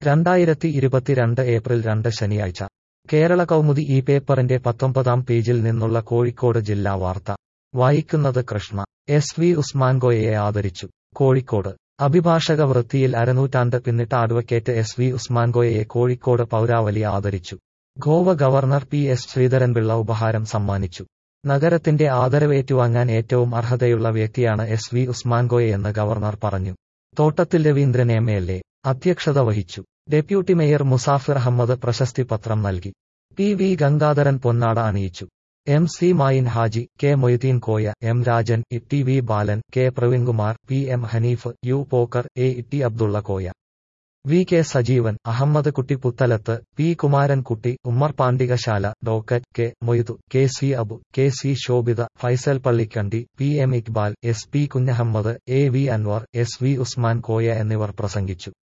2022 April 2 ശനിയാഴ്ച കേരള കൗമുദി ഈ പേപ്പറിന്റെ 19-ാം പേജിൽ നിന്നുള്ള കോഴിക്കോട് ജില്ലാ വാർത്ത വായിക്കുന്നത് കൃഷ്ണ. എസ്.വി. ഉസ്മാൻകോയയെ ആദരിച്ചു. കോഴിക്കോട് അഭിഭാഷക വൃത്തിയിൽ അരനൂറ്റാണ്ട് പിന്നിട്ട അഡ്വക്കേറ്റ് എസ്.വി. ഉസ്മാൻകോയയെ കോഴിക്കോട് പൗരാവലി ആദരിച്ചു. Goa governor PS. ശ്രീധരൻപിള്ള ഉപഹാരം സമ്മാനിച്ചു. നഗരത്തിന്റെ ആദരവ് ഏറ്റുവാങ്ങാൻ ഏറ്റവും അർഹതയുള്ള വ്യക്തിയാണ് എസ്.വി. ഉസ്മാൻകോയയെന്ന് ഗവർണർ പറഞ്ഞു. തോട്ടത്തിൽ രവീന്ദ്രൻ എം.എൽ.എ. അധ്യക്ഷത വഹിച്ചു. ഡെപ്യൂട്ടി മേയർ മുസാഫിർ അഹമ്മദ് പ്രശസ്തി പത്രം നൽകി. പി.വി. ഗംഗാധരൻ പൊന്നാട അണിയിച്ചു. M C. Mayin Haji, K. Moideen Koya, M. Rajan, T V. Balan, K. Praveenkumar, P M. Hanif, U. Pokker, A T. Abdulla Koya, V. K. Sajeevan, Ahammed Kutty Puthalath, P. Kumarankutty, Ummer Pandikasala, ഡോക്കറ്റ്, K. Moidu, K. C. Abu, K. C. Shobhitha, Faisal Pallikandi, P M. Iqbal, S. P. Kunhahammed, A. V. Anwar, S V. Usman Koya എന്നിവർ പ്രസംഗിച്ചു.